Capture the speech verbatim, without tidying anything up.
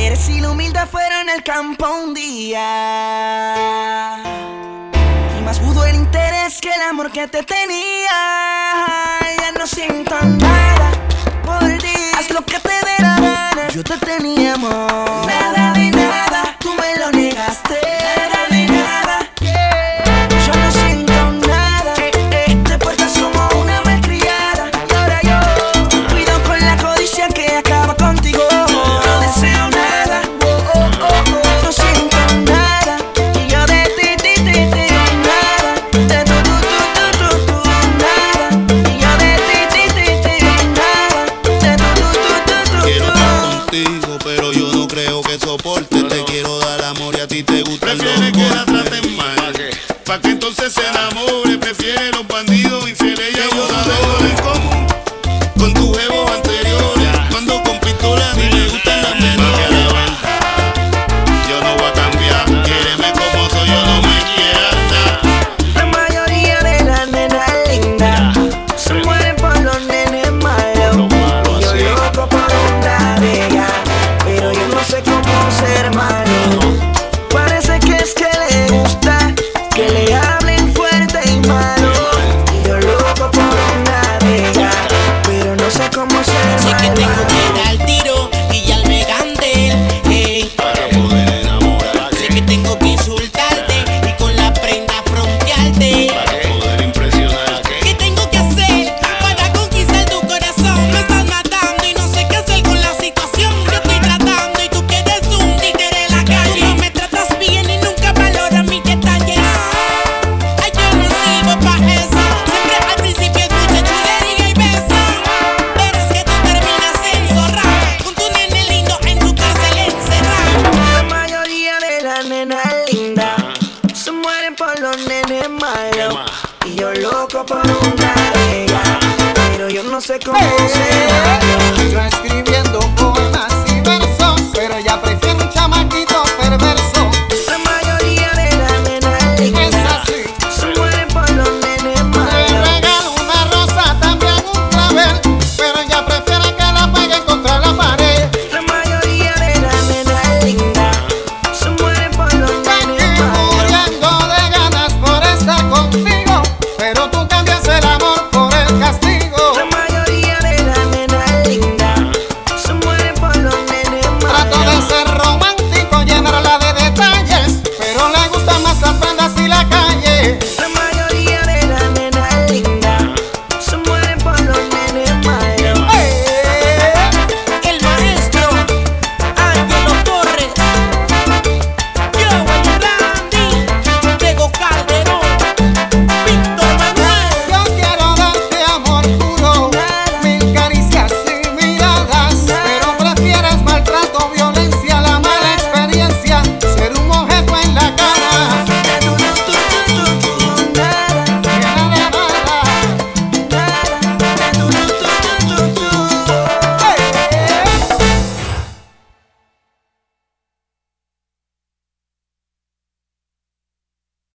Eres y la humildad fueron en el campo un día, y más pudo el interés que el amor que te tenía. Ya no siento nada por ti, haz lo que te dé la gana. Yo te tenía amor, nada de nada, tú me lo negaste. Nada de nada, yeah. Yo no siento nada, eh, eh. Te portas como una malcriada, y ahora yo cuido con la codicia que acaba contigo. No deseo nada, oh, oh, oh, oh. No siento nada, y yo de ti, ti, ti, ti, nada. De tu, tu, tu, tu, tu, tu, nada. Y yo de ti, ti, ti, ti, nada. De tu, tu, tu, tu, tu, quiero tu. estar contigo, pero yo no creo que soporte. Te quiero dar amor y a ti te gusta el Prefiere que la traten mal, pa' que entonces se enamore. Prefiere los bandidos infieles y abusadores en común con tus jevos anteriores. Cuando con pistola a mí me gustan las menores. La verdad, yo no voy a cambiar. Quiéreme como soy, yo no me quieras dar. La mayoría de las nenas lindas se mueren por los nenes malos. Y yo loco por una de ellas, pero yo no sé cómo ser malo. Parece que es que le gusta que le hablen fuerte y malo. Y yo loco por una de ellas, pero no sé cómo ser Sé que tengo malo. que dar tiro y ya me cante, hey. Para poder enamorarte, Sé que tengo que insultarte y con la prenda frontearte. para poder impresionar a ¿Qué que tengo que hacer para conquistar tu corazón? Me estás matando y no sé qué hacer con la situación. Yo estoy tratando y tú que eres un títere de la calle. Tú no me tratas bien y nunca valoras mis detalles. Ay, yo no sirvo pa' eso. Siempre al principio es mucha chulería y beso, pero es que tú terminas enzorrado con tu nene lindo en tu cárcel encerrado. La mayoría de las nenas lindas se mueren por los nenes malos. Y yo loco por una de ellas, pero yo no sé cómo ser